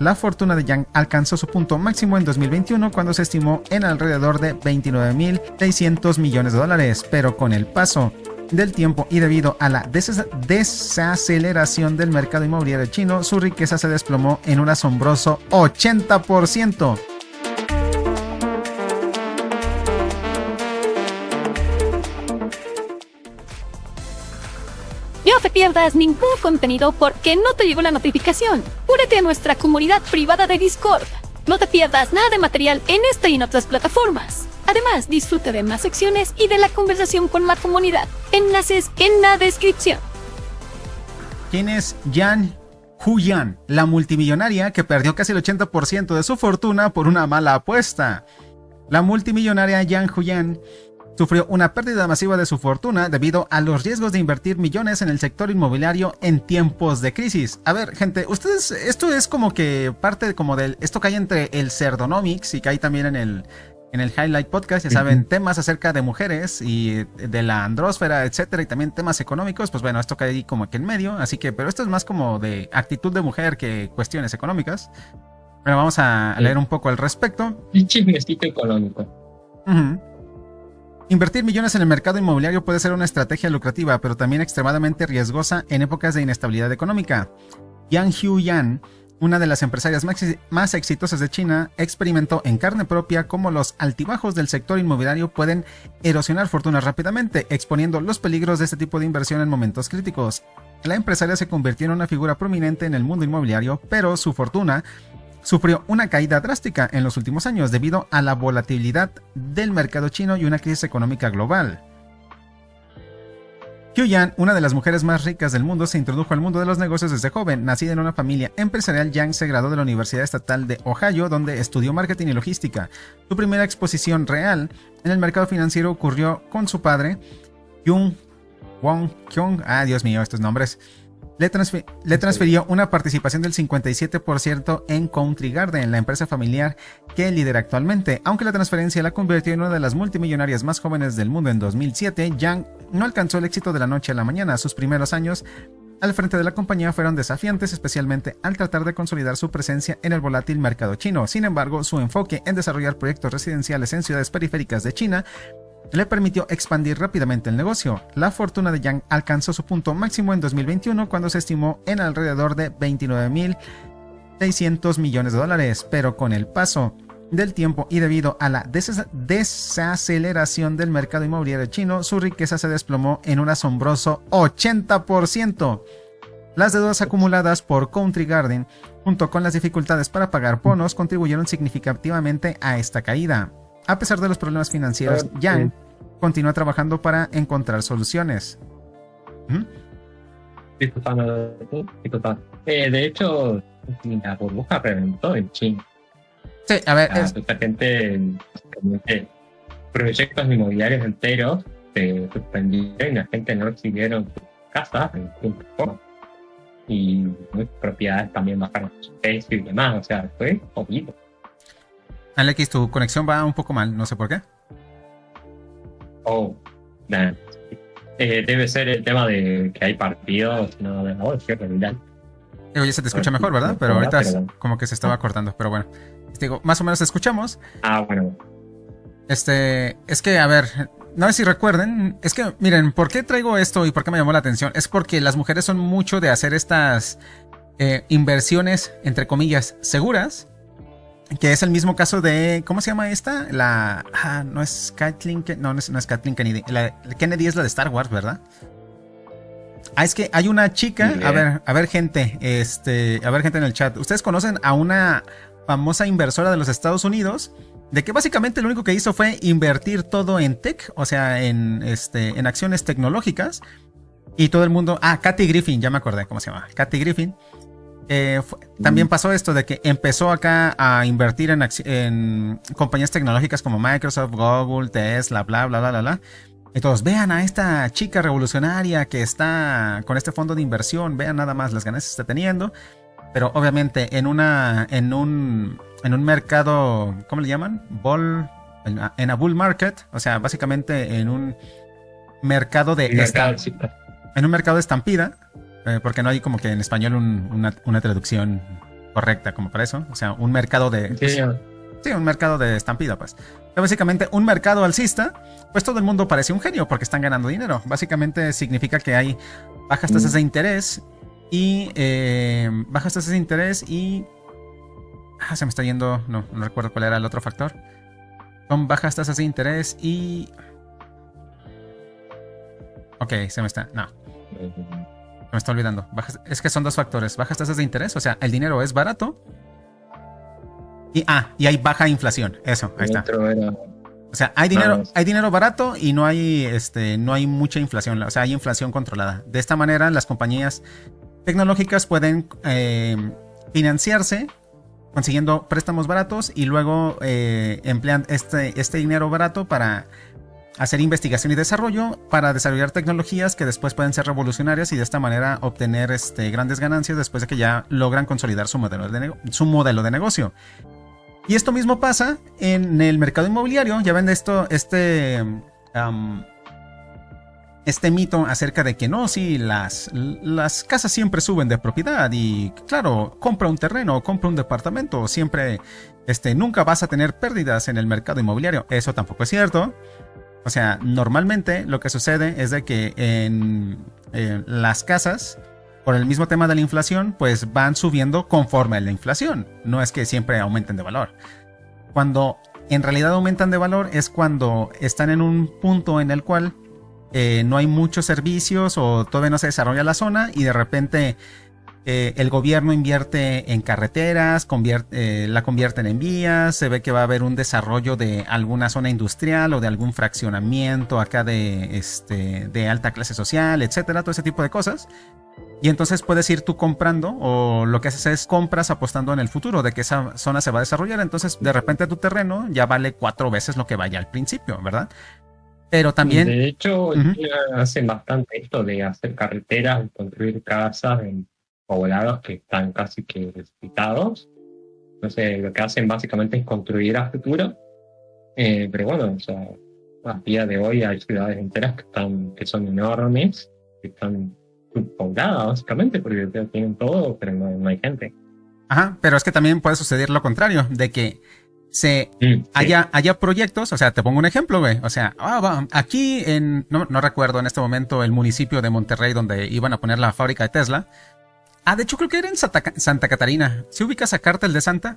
La fortuna de Yang alcanzó su punto máximo en 2021 cuando se estimó en alrededor de 29.600 millones de dólares, pero con el paso del tiempo y debido a la desaceleración del mercado inmobiliario chino, su riqueza se desplomó en un asombroso 80%. No te pierdas ningún contenido porque no te llegó la notificación. Únete a nuestra comunidad privada de Discord. No te pierdas nada de material en esta y en otras plataformas. Además, disfruta de más secciones y de la conversación con la comunidad. Enlaces en la descripción. ¿Quién es Yang Huyan, la multimillonaria que perdió casi el 80% de su fortuna por una mala apuesta? La multimillonaria Yang Huyan sufrió una pérdida masiva de su fortuna debido a los riesgos de invertir millones en el sector inmobiliario en tiempos de crisis. A ver, gente, ustedes, esto es como que parte como del, esto cae entre el Cerdonomics y cae también en el Highlight Podcast, ya saben, temas acerca de mujeres y de la andrósfera, etcétera, y también temas económicos. Pues bueno, esto cae ahí como que en medio, así que, pero esto es más como de actitud de mujer que cuestiones económicas. Pero vamos a leer un poco al respecto. Un chismecito económico. Invertir millones en el mercado inmobiliario puede ser una estrategia lucrativa, pero también extremadamente riesgosa en épocas de inestabilidad económica. Yang Huyan, una de las empresarias más exitosas de China, experimentó en carne propia cómo los altibajos del sector inmobiliario pueden erosionar fortunas rápidamente, exponiendo los peligros de este tipo de inversión en momentos críticos. La empresaria se convirtió en una figura prominente en el mundo inmobiliario, pero su fortuna sufrió una caída drástica en los últimos años debido a la volatilidad del mercado chino y una crisis económica global. Huyan, una de las mujeres más ricas del mundo, se introdujo al mundo de los negocios desde joven. Nacida en una familia empresarial, Yang se graduó de la Universidad Estatal de Ohio, donde estudió marketing y logística. Su primera exposición real en el mercado financiero ocurrió con su padre, Jung Wong Kyung. Dios mío, estos nombres. Le transfirió una participación del 57% en Country Garden, la empresa familiar que lidera actualmente. Aunque la transferencia la convirtió en una de las multimillonarias más jóvenes del mundo en 2007, Yang no alcanzó el éxito de la noche a la mañana. Sus primeros años al frente de la compañía fueron desafiantes, especialmente al tratar de consolidar su presencia en el volátil mercado chino. Sin embargo, su enfoque en desarrollar proyectos residenciales en ciudades periféricas de China le permitió expandir rápidamente el negocio. La fortuna de Yang alcanzó su punto máximo en 2021 cuando se estimó en alrededor de 29.600 millones de dólares, pero con el paso del tiempo y debido a la desaceleración del mercado inmobiliario chino, su riqueza se desplomó en un asombroso 80%. Las deudas acumuladas por Country Garden, junto con las dificultades para pagar bonos, contribuyeron significativamente a esta caída. A pesar de los problemas financieros, Yang continúa trabajando para encontrar soluciones. Disculpa. De hecho, la burbuja reventó en China. Sí, a ver. Mucha gente, proyectos inmobiliarios enteros se suspendieron y la gente no recibieron sus casas en tiempo corto. Y muchas propiedades también bajaron su precio y demás. O sea, fue horrible. Alex, tu conexión va un poco mal, no sé por qué. Debe ser el tema de que hay partidos, no de la realidad. Oye, se te escucha mejor, ¿verdad? Pero ahorita como que se estaba cortando, pero bueno. Digo, más o menos escuchamos. Bueno. Es que, a ver, no sé si recuerden, es que, miren, ¿por qué traigo esto y por qué me llamó la atención? Es porque las mujeres son mucho de hacer estas inversiones, entre comillas, seguras. Que es el mismo caso de... ¿Cómo se llama esta? No es Kathleen... No es Kathleen Kennedy. Kennedy es la de Star Wars, ¿verdad? Es que hay una chica... A ver, gente. A ver, gente en el chat. ¿Ustedes conocen a una famosa inversora de los Estados Unidos? De que básicamente lo único que hizo fue invertir todo en tech. O sea, en acciones tecnológicas. Y todo el mundo... Kathy Griffin. Ya me acordé cómo se llama. Kathy Griffin. También pasó esto de que empezó acá a invertir en compañías tecnológicas como Microsoft, Google, Tesla, bla, bla, bla, bla, bla. Y todos, vean a esta chica revolucionaria que está con este fondo de inversión, vean nada más las ganancias que está teniendo. Pero obviamente en un mercado, ¿cómo le llaman? En a bull market, o sea, básicamente en un mercado de estampida. Porque no hay como que en español una traducción correcta como para eso. O sea, un mercado de... Sí, Sí, un mercado de estampida, pues. Básicamente, un mercado alcista, pues todo el mundo parece un genio porque están ganando dinero. Básicamente significa que hay bajas tasas de interés y... bajas tasas de interés y... se me está yendo... No recuerdo cuál era el otro factor. Son bajas tasas de interés y... Ok, se me está... No. Me está olvidando. Es que son dos factores. Bajas tasas de interés, o sea, el dinero es barato. Y hay baja inflación. Eso, ahí está. O sea, hay dinero barato y no hay mucha inflación. O sea, hay inflación controlada. De esta manera, las compañías tecnológicas pueden financiarse consiguiendo préstamos baratos y luego emplean este dinero barato para hacer investigación y desarrollo, para desarrollar tecnologías que después pueden ser revolucionarias y de esta manera obtener grandes ganancias después de que ya logran consolidar su modelo de negocio. Y esto mismo pasa en el mercado inmobiliario. Ya ven este mito acerca de que no, sí, las casas siempre suben de propiedad y claro, compra un terreno, compra un departamento, siempre, nunca vas a tener pérdidas en el mercado inmobiliario. Eso tampoco es cierto. O sea, normalmente lo que sucede es de que en las casas, por el mismo tema de la inflación, pues van subiendo conforme a la inflación. No es que siempre aumenten de valor. Cuando en realidad aumentan de valor es cuando están en un punto en el cual no hay muchos servicios o todavía no se desarrolla la zona y de repente el gobierno invierte en carreteras, la convierten en vías, se ve que va a haber un desarrollo de alguna zona industrial o de algún fraccionamiento acá de alta clase social, etcétera, todo ese tipo de cosas. Y entonces puedes ir tú comprando, o lo que haces es compras apostando en el futuro de que esa zona se va a desarrollar. Entonces de repente tu terreno ya vale 4 veces lo que vaya al principio, ¿verdad? Pero también... De hecho, hacen bastante esto de hacer carreteras, construir casas en poblados que están casi que necesitados. Entonces lo que hacen básicamente es construir a futuro. Pero bueno, o sea, a día de hoy hay ciudades enteras que son enormes, que están subpobladas básicamente porque tienen todo, pero no hay gente. Ajá, pero es que también puede suceder lo contrario, de que haya proyectos. O sea, te pongo un ejemplo, güey. O sea, aquí no recuerdo en este momento el municipio de Monterrey donde iban a poner la fábrica de Tesla. De hecho creo que era en Santa Catarina. ¿Sí ubicas a Cártel de Santa?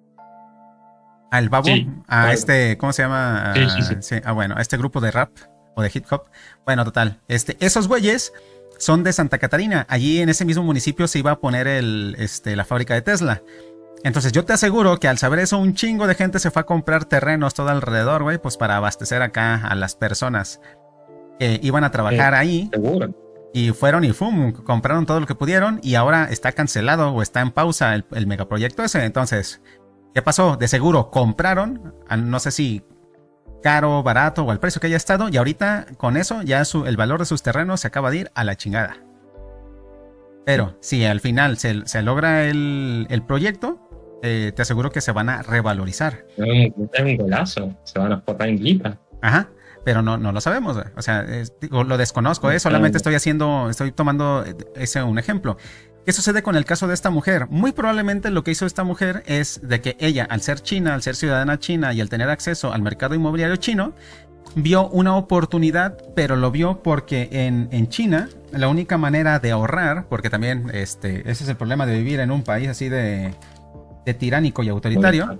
Al Babo, sí, claro. ¿Cómo se llama? Sí. Bueno, a este grupo de rap o de hip hop. Bueno, total, esos güeyes son de Santa Catarina. Allí en ese mismo municipio se iba a poner la fábrica de Tesla. Entonces yo te aseguro que al saber eso, un chingo de gente se fue a comprar terrenos todo alrededor, güey, pues para abastecer acá a las personas que iban a trabajar ahí. Seguro. Y fueron y compraron todo lo que pudieron y ahora está cancelado o está en pausa el megaproyecto ese. Entonces, ¿qué pasó? De seguro compraron, no sé si caro, barato o al precio que haya estado, y ahorita con eso ya el valor de sus terrenos se acaba de ir a la chingada. Pero si al final se logra el proyecto, te aseguro que se van a revalorizar. Es un golazo, se van a forrar en guita. Ajá, pero no lo sabemos, güey. O sea, lo desconozco, solamente estoy tomando un ejemplo. ¿Qué sucede con el caso de esta mujer? Muy probablemente lo que hizo esta mujer es de que ella, al ser china, al ser ciudadana china y al tener acceso al mercado inmobiliario chino, vio una oportunidad, pero lo vio porque en China la única manera de ahorrar, porque también ese es el problema de vivir en un país así de tiránico y autoritario.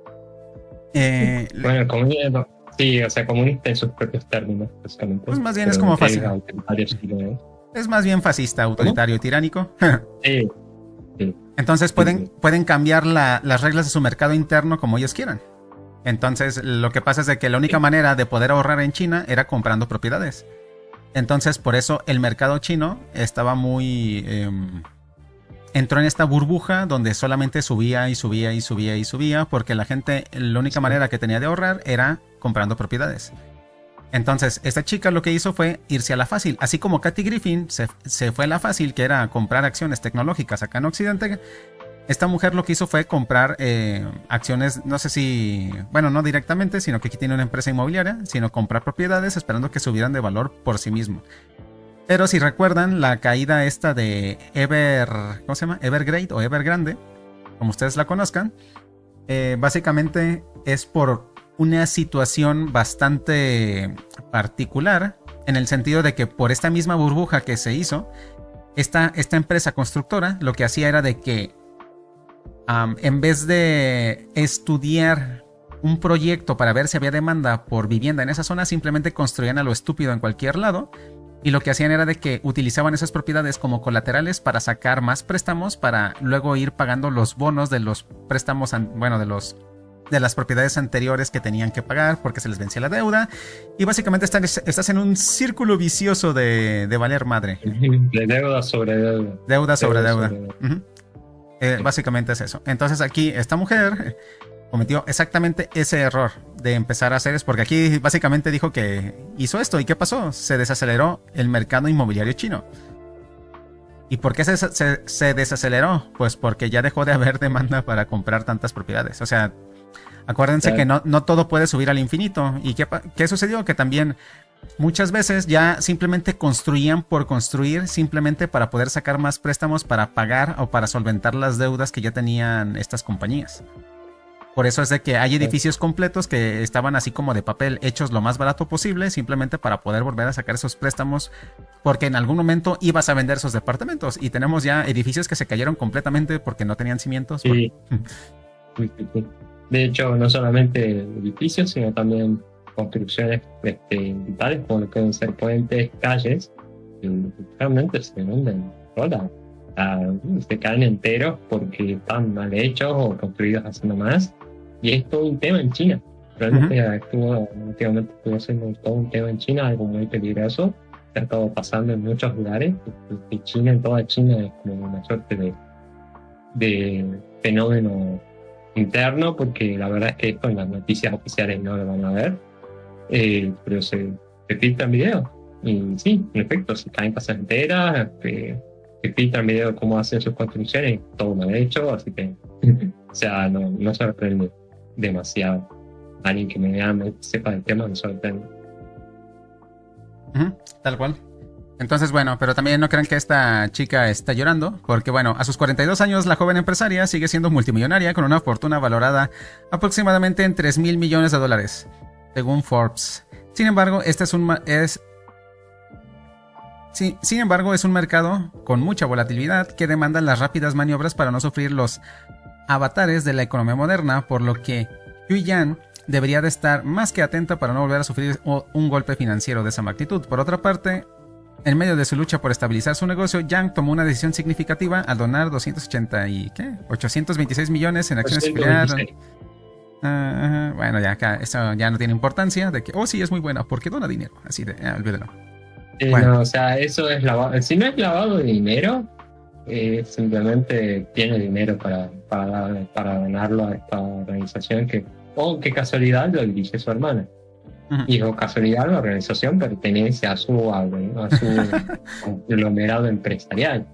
Bueno, comunista, sí, o sea, comunista en sus propios términos, básicamente. Pues más bien es como fácil. Es más bien fascista, autoritario y tiránico. Sí. Entonces pueden cambiar las reglas de su mercado interno como ellos quieran. Entonces lo que pasa es de que la única manera de poder ahorrar en China era comprando propiedades. Entonces por eso el mercado chino estaba muy... entró en esta burbuja donde solamente subía y subía y subía y subía, porque la gente, la única manera que tenía de ahorrar era comprando propiedades. Entonces, esta chica lo que hizo fue irse a la fácil. Así como Kathy Griffin se fue a la fácil, que era comprar acciones tecnológicas acá en Occidente, esta mujer lo que hizo fue comprar acciones, no sé si, bueno, no directamente, sino que aquí tiene una empresa inmobiliaria, sino comprar propiedades esperando que subieran de valor por sí mismo. Pero si recuerdan, la caída esta de ¿cómo se llama? Evergrande o Evergrande, como ustedes la conozcan, básicamente es por una situación bastante particular, en el sentido de que por esta misma burbuja que se hizo, esta empresa constructora lo que hacía era de que en vez de estudiar un proyecto para ver si había demanda por vivienda en esa zona, simplemente construían a lo estúpido en cualquier lado, y lo que hacían era de que utilizaban esas propiedades como colaterales para sacar más préstamos, para luego ir pagando los bonos de los préstamos, bueno, de las propiedades anteriores que tenían que pagar porque se les vencía la deuda, y básicamente estás en un círculo vicioso de valer madre. De deuda sobre deuda. Deuda sobre deuda. Básicamente es eso. Entonces aquí esta mujer cometió exactamente ese error de empezar a hacer es porque aquí básicamente dijo que hizo esto. ¿Y qué pasó? Se desaceleró el mercado inmobiliario chino. ¿Y por qué se desaceleró? Pues porque ya dejó de haber demanda para comprar tantas propiedades. O sea, acuérdense que no todo puede subir al infinito. ¿Y qué sucedió? Que también muchas veces ya simplemente construían por construir, simplemente para poder sacar más préstamos para pagar o para solventar las deudas que ya tenían estas compañías. Por eso es de que hay edificios completos que estaban así como de papel, hechos lo más barato posible, simplemente para poder volver a sacar esos préstamos, porque en algún momento ibas a vender esos departamentos. Y tenemos ya edificios que se cayeron completamente porque no tenían cimientos. Sí. De hecho, no solamente edificios, sino también construcciones vitales, como lo que pueden ser puentes, calles, que realmente se hunden solas. Se caen enteros porque están mal hechos o construidos haciendo más. Y es todo un tema en China. Realmente últimamente estuvo siendo todo un tema en China, algo muy peligroso. Se ha estado pasando en muchos lugares. En toda China es como una suerte de fenómeno interno, porque la verdad es que esto en las noticias oficiales no lo van a ver. Pero se filtran videos. Y sí, en efecto, se caen casas enteras. Se filtran videos de cómo hacen sus construcciones, todo mal hecho, así que o sea, no sorprende demasiado. Alguien que me sepa del tema no sorprende. Tal cual. Entonces, bueno, pero también no crean que esta chica está llorando, porque bueno, a sus 42 años la joven empresaria sigue siendo multimillonaria con una fortuna valorada aproximadamente en $3,000 millones, según Forbes. Sin embargo, Sin embargo, es un mercado con mucha volatilidad que demanda las rápidas maniobras para no sufrir los avatares de la economía moderna, por lo que Yu Yan debería de estar más que atenta para no volver a sufrir un golpe financiero de esa magnitud. Por otra parte, en medio de su lucha por estabilizar su negocio, Yang tomó una decisión significativa al donar 826 millones en acciones filiales. Bueno, ya acá eso ya no tiene importancia de que, sí, es muy buena porque dona dinero, así de, olvídalo. Bueno. No, o sea, eso es lavado. Si no es lavado de dinero, simplemente tiene dinero para donarlo a esta organización que, qué casualidad, lo dirige su hermana. Y por casualidad la organización pertenece a su conglomerado empresarial.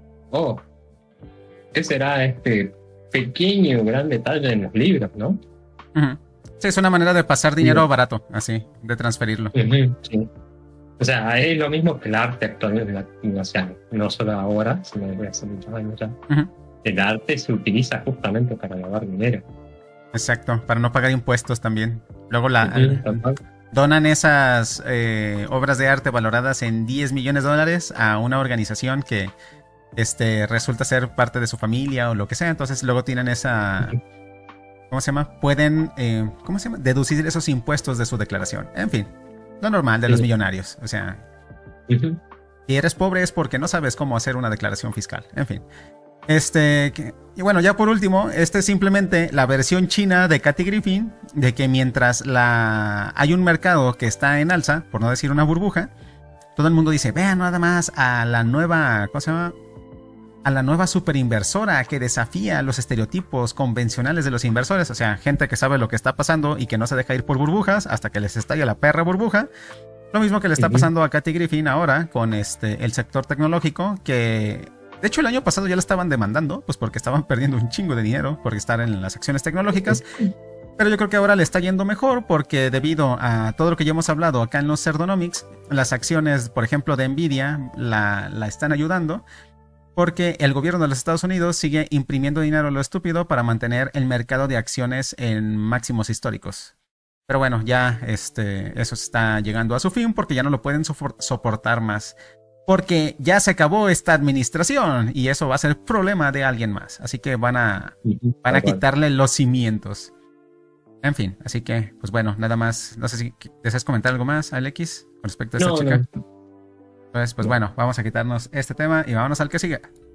¿Qué será este pequeño gran detalle en los libros, no? Sí, es una manera de pasar dinero barato, así, de transferirlo. Sí. O sea, es lo mismo que el arte actual, o sea, no solo ahora, sino desde hace muchos años ya. El arte se utiliza justamente para lavar dinero. Exacto, para no pagar impuestos también. Luego donan esas obras de arte valoradas en $10 millones a una organización que resulta ser parte de su familia o lo que sea. Entonces luego tienen esa... ¿Cómo se llama? Pueden deducir esos impuestos de su declaración. En fin. Lo normal de los millonarios, o sea, si eres pobre es porque no sabes cómo hacer una declaración fiscal, en fin. Y bueno, ya por último, es simplemente la versión china de Kathy Griffin, de que mientras hay un mercado que está en alza, por no decir una burbuja, todo el mundo dice, vean nada más a la nueva, ¿cómo se llama? A la nueva superinversora que desafía los estereotipos convencionales de los inversores. O sea, gente que sabe lo que está pasando y que no se deja ir por burbujas hasta que les estalla la perra burbuja. Lo mismo que le está pasando a Kathy Griffin ahora con el sector tecnológico, que de hecho el año pasado ya la estaban demandando, pues porque estaban perdiendo un chingo de dinero por estar en las acciones tecnológicas. Pero yo creo que ahora le está yendo mejor porque debido a todo lo que ya hemos hablado acá en los Cerdonomics, las acciones, por ejemplo, de Nvidia la están ayudando. porque el gobierno de los Estados Unidos sigue imprimiendo dinero a lo estúpido para mantener el mercado de acciones en máximos históricos. Pero bueno, ya eso está llegando a su fin porque ya no lo pueden soportar más. Porque ya se acabó esta administración y eso va a ser problema de alguien más. Así que van a quitarle los cimientos. En fin, así que, pues bueno, nada más. No sé si deseas comentar algo más, Alexis, con respecto a esta chica. No. Pues bueno, vamos a quitarnos este tema y vámonos al que sigue.